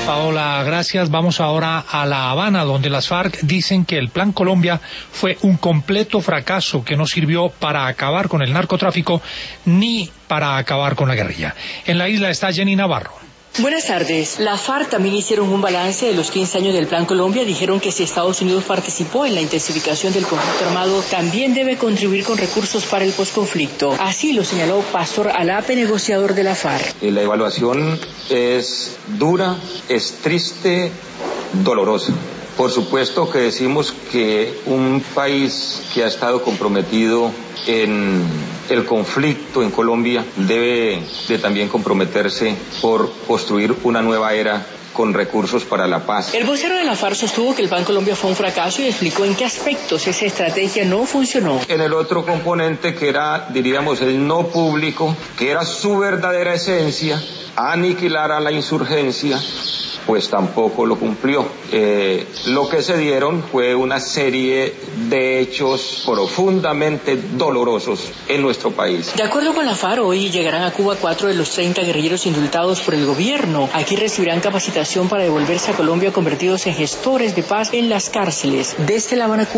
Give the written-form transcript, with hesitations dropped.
Paola, gracias. Vamos ahora a La Habana, donde las FARC dicen que el Plan Colombia fue un completo fracaso que no sirvió para acabar con el narcotráfico ni para acabar con la guerrilla. En la isla está Jenny Navarro. Buenas tardes. La FARC también hicieron un balance de los 15 años del Plan Colombia. Dijeron que si Estados Unidos participó en la intensificación del conflicto armado, también debe contribuir con recursos para el posconflicto. Así lo señaló Pastor Alape, negociador de la FARC. La evaluación es dura, es triste, dolorosa. Por supuesto que decimos que un país que ha estado comprometido en el conflicto en Colombia debe de también comprometerse por construir una nueva era con recursos para la paz. El vocero de la FARC sostuvo que el Plan Colombia fue un fracaso y explicó en qué aspectos esa estrategia no funcionó. En el otro componente que era, diríamos, el no público, que era su verdadera esencia, aniquilar a la insurgencia, pues tampoco lo cumplió. Lo que se dieron fue una serie de hechos profundamente dolorosos en nuestro país. De acuerdo con la FARC, hoy llegarán a Cuba 4 de los 30 guerrilleros indultados por el gobierno. Aquí recibirán capacitación para devolverse a Colombia convertidos en gestores de paz en las cárceles. Desde La Habana, Cuba.